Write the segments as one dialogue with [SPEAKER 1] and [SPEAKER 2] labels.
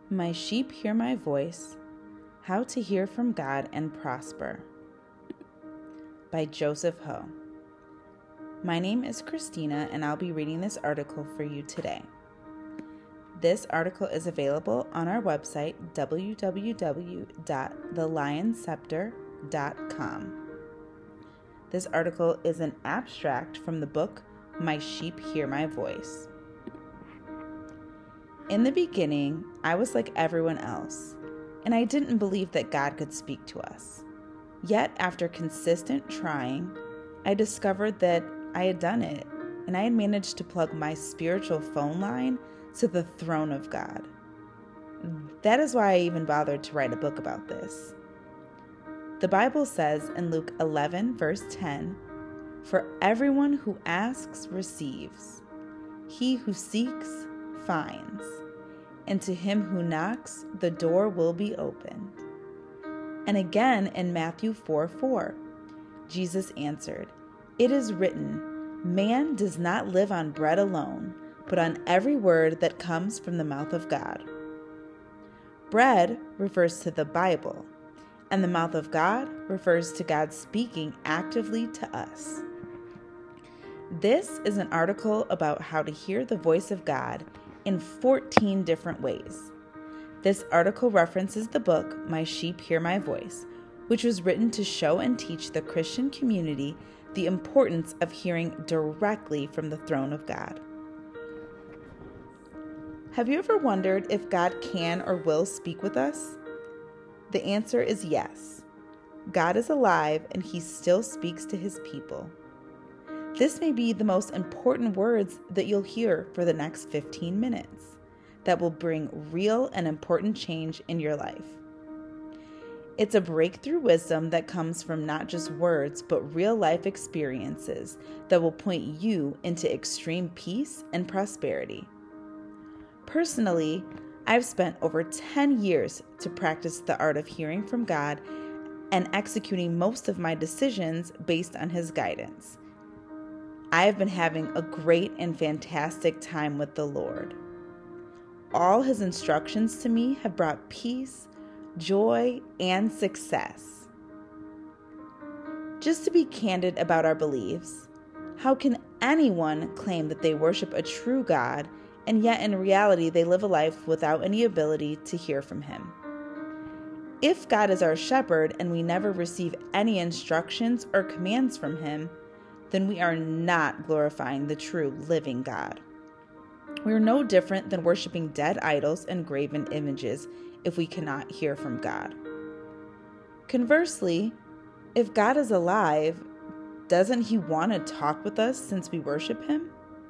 [SPEAKER 1] My sheep hear my voice. How to hear from God and prosper. By Joseph Ho. My name is Christina, and I'll be reading this article for you today. This article is available on our website, www.thelionscepter.com. This article is an abstract from the book, My Sheep Hear My Voice. In the beginning, I was like everyone else, and I didn't believe that God could speak to us. Yet, after consistent trying, I discovered that I had done it, and I had managed to plug my spiritual phone line to the throne of God. That is why I even bothered to write a book about this. The Bible says in Luke 11, verse 10, "For everyone who asks receives. He who seeks finds. And to him who knocks, the door will be opened." And again in Matthew 4:4, Jesus answered, "It is written, man does not live on bread alone, but on every word that comes from the mouth of God." Bread refers to the Bible, and the mouth of God refers to God speaking actively to us. This is an article about how to hear the voice of God in 14 different ways. This article references the book, My Sheep Hear My Voice, which was written to show and teach the Christian community the importance of hearing directly from the throne of God. Have you ever wondered if God can or will speak with us? The answer is yes. God is alive and he still speaks to his people. This may be the most important words that you'll hear for the next 15 minutes that will bring real and important change in your life. It's a breakthrough wisdom that comes from not just words, but real life experiences that will point you into extreme peace and prosperity. Personally, I've spent over 10 years to practice the art of hearing from God and executing most of my decisions based on his guidance. I have been having a great and fantastic time with the Lord. All his instructions to me have brought peace, joy, and success. Just to be candid about our beliefs, how can anyone claim that they worship a true God and yet in reality they live a life without any ability to hear from him? If God is our shepherd and we never receive any instructions or commands from him, then we are not glorifying the true living God. We are no different than worshiping dead idols and graven images if we cannot hear from God. Conversely, if God is alive, doesn't he want to talk with us since we worship him?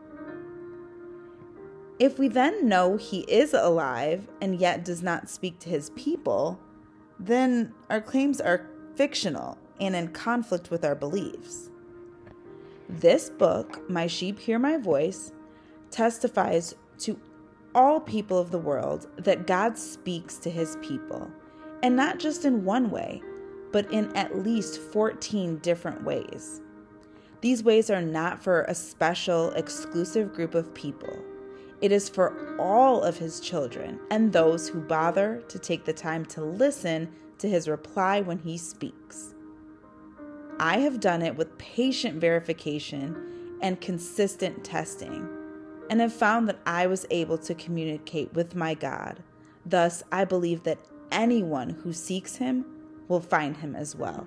[SPEAKER 1] If we then know he is alive and yet does not speak to his people, then our claims are fictional and in conflict with our beliefs. This book, My Sheep Hear My Voice, testifies to all people of the world that God speaks to his people, and not just in one way, but in at least 14 different ways. These ways are not for a special, exclusive group of people. It is for all of his children and those who bother to take the time to listen to his reply when he speaks. I have done it with patient verification and consistent testing, and have found that I was able to communicate with my God. Thus, I believe that anyone who seeks him will find him as well.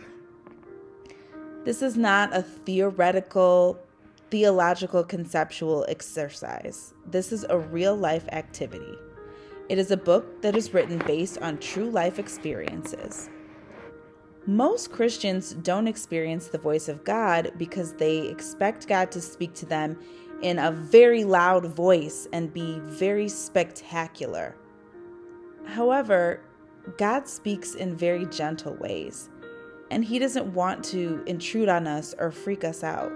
[SPEAKER 1] This is not a theological, conceptual exercise. This is a real-life activity. It is a book that is written based on true life experiences. Most Christians don't experience the voice of God because they expect God to speak to them in a very loud voice and be very spectacular. However, God speaks in very gentle ways, and he doesn't want to intrude on us or freak us out.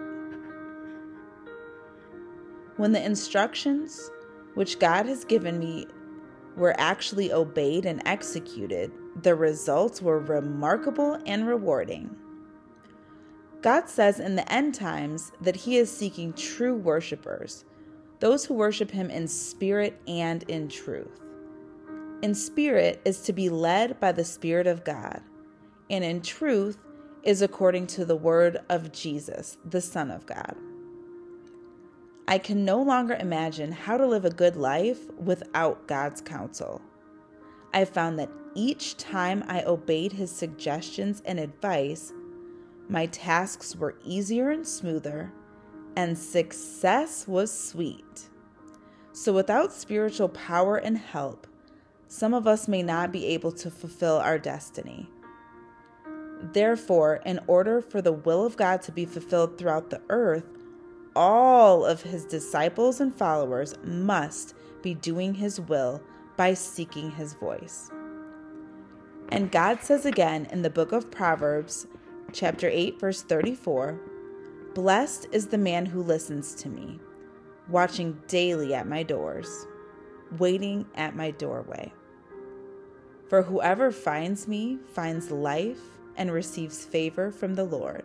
[SPEAKER 1] When the instructions which God has given me were actually obeyed and executed, the results were remarkable and rewarding. God says in the end times that he is seeking true worshipers, those who worship him in spirit and in truth. In spirit is to be led by the Spirit of God, and in truth is according to the word of Jesus, the Son of God. I can no longer imagine how to live a good life without God's counsel. I found that each time I obeyed his suggestions and advice, my tasks were easier and smoother, and success was sweet. So without spiritual power and help, some of us may not be able to fulfill our destiny. Therefore, in order for the will of God to be fulfilled throughout the earth, all of his disciples and followers must be doing his will by seeking his voice. And God says again in the book of Proverbs, chapter 8, verse 34, "Blessed is the man who listens to me, watching daily at my doors, waiting at my doorway. For whoever finds me finds life and receives favor from the Lord."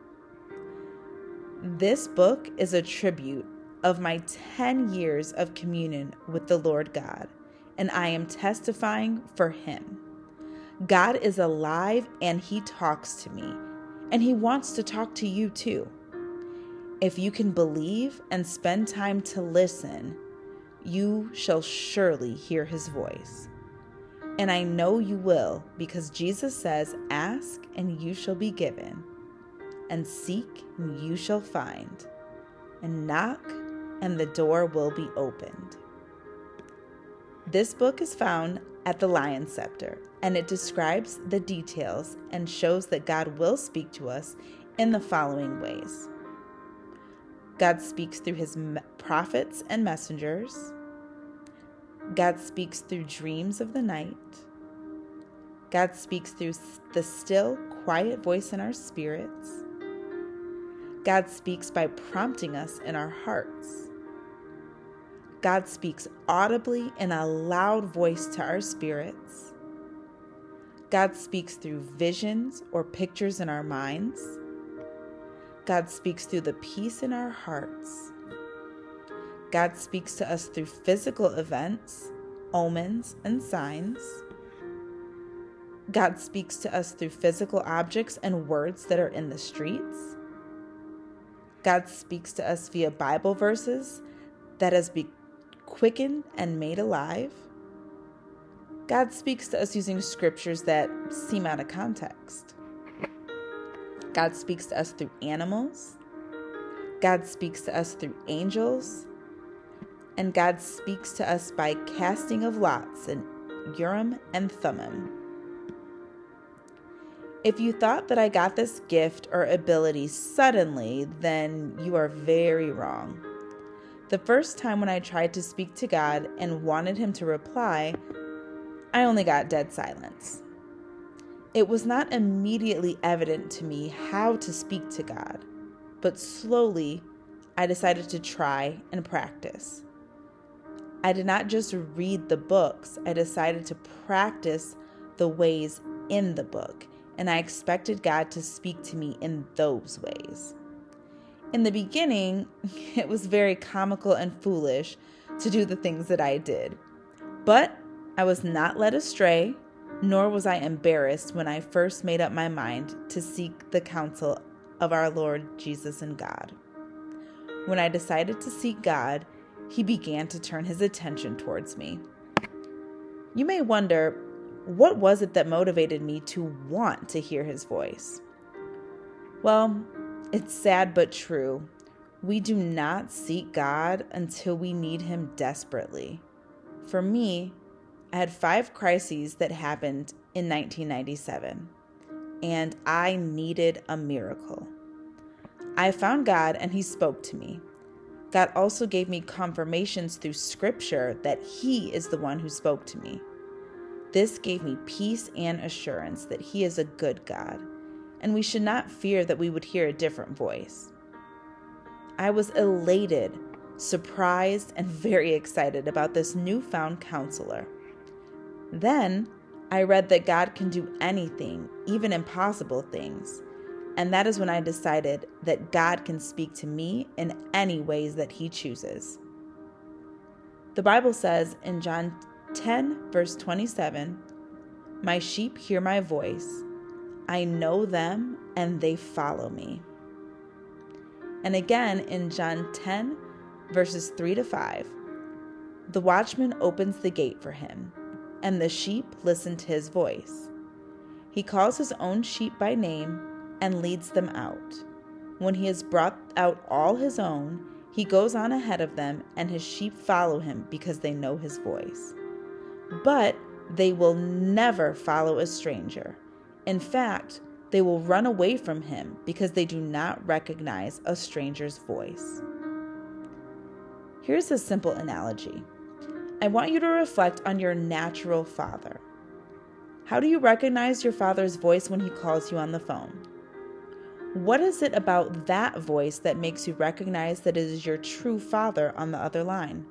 [SPEAKER 1] This book is a tribute of my 10 years of communion with the Lord God, and I am testifying for him. God is alive and he talks to me, and he wants to talk to you too. If you can believe and spend time to listen, you shall surely hear his voice. And I know you will, because Jesus says, "Ask and you shall be given, and seek and you shall find, and knock and the door will be opened." This book is found at the Lion's Scepter, and it describes the details and shows that God will speak to us in the following ways. God speaks through his prophets and messengers. God speaks through dreams of the night. God speaks through the still, quiet voice in our spirits. God speaks by prompting us in our hearts. God speaks audibly in a loud voice to our spirits. God speaks through visions or pictures in our minds. God speaks through the peace in our hearts. God speaks to us through physical events, omens, and signs. God speaks to us through physical objects and words that are in the streets. God speaks to us via Bible verses that has been quickened and made alive. God speaks to us using scriptures that seem out of context. God speaks to us through animals. God speaks to us through angels. And God speaks to us by casting of lots in Urim and Thummim. If you thought that I got this gift or ability suddenly, then you are very wrong. The first time when I tried to speak to God and wanted him to reply, I only got dead silence. It was not immediately evident to me how to speak to God, but slowly I decided to try and practice. I did not just read the books, I decided to practice the ways in the book, and I expected God to speak to me in those ways. In the beginning, it was very comical and foolish to do the things that I did, but I was not led astray, nor was I embarrassed when I first made up my mind to seek the counsel of our Lord Jesus and God. When I decided to seek God, he began to turn his attention towards me. You may wonder, what was it that motivated me to want to hear his voice? Well, it's sad but true. We do not seek God until we need him desperately. For me, I had 5 crises that happened in 1997, and I needed a miracle. I found God and he spoke to me. God also gave me confirmations through scripture that he is the one who spoke to me. This gave me peace and assurance that he is a good God, and we should not fear that we would hear a different voice. I was elated, surprised, and very excited about this newfound counselor. Then I read that God can do anything, even impossible things. And that is when I decided that God can speak to me in any ways that he chooses. The Bible says in John 10, verse 27, "My sheep hear my voice. I know them and they follow me." And again in John 10, verses 3 to 5, "The watchman opens the gate for him, and the sheep listen to his voice. He calls his own sheep by name and leads them out. When he has brought out all his own, he goes on ahead of them, and his sheep follow him because they know his voice. But they will never follow a stranger. In fact, they will run away from him because they do not recognize a stranger's voice." Here's a simple analogy. I want you to reflect on your natural father. How do you recognize your father's voice when he calls you on the phone? What is it about that voice that makes you recognize that it is your true father on the other line?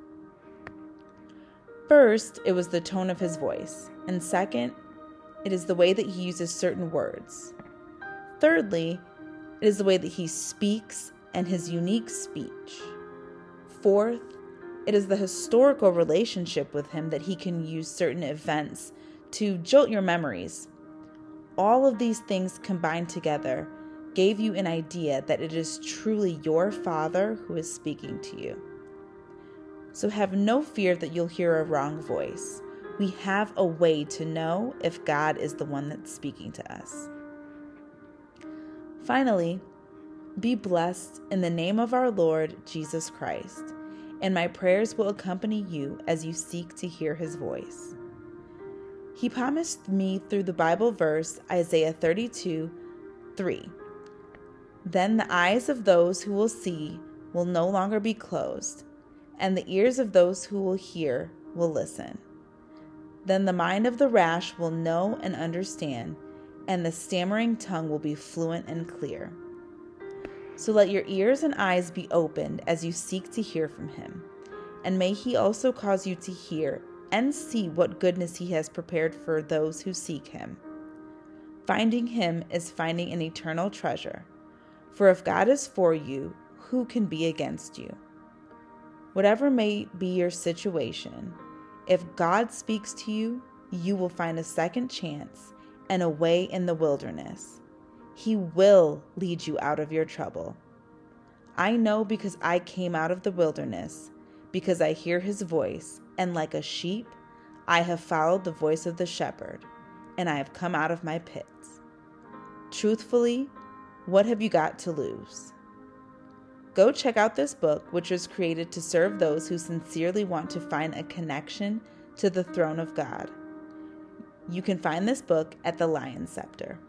[SPEAKER 1] First, it was the tone of his voice. And second, it is the way that he uses certain words. Thirdly, it is the way that he speaks and his unique speech. Fourth, it is the historical relationship with him that he can use certain events to jolt your memories. All of these things combined together gave you an idea that it is truly your Father who is speaking to you. So have no fear that you'll hear a wrong voice. We have a way to know if God is the one that's speaking to us. Finally, be blessed in the name of our Lord Jesus Christ, and my prayers will accompany you as you seek to hear his voice. He promised me through the Bible verse Isaiah 32:3. "Then the eyes of those who will see will no longer be closed, and the ears of those who will hear will listen. Then the mind of the rash will know and understand, and the stammering tongue will be fluent and clear." So let your ears and eyes be opened as you seek to hear from him, and may he also cause you to hear and see what goodness he has prepared for those who seek him. Finding him is finding an eternal treasure, for if God is for you, who can be against you? Whatever may be your situation, if God speaks to you, you will find a second chance and a way in the wilderness. He will lead you out of your trouble. I know because I came out of the wilderness, because I hear his voice, and like a sheep, I have followed the voice of the shepherd, and I have come out of my pits. Truthfully, what have you got to lose? Go check out this book, which was created to serve those who sincerely want to find a connection to the throne of God. You can find this book at the Lion Scepter.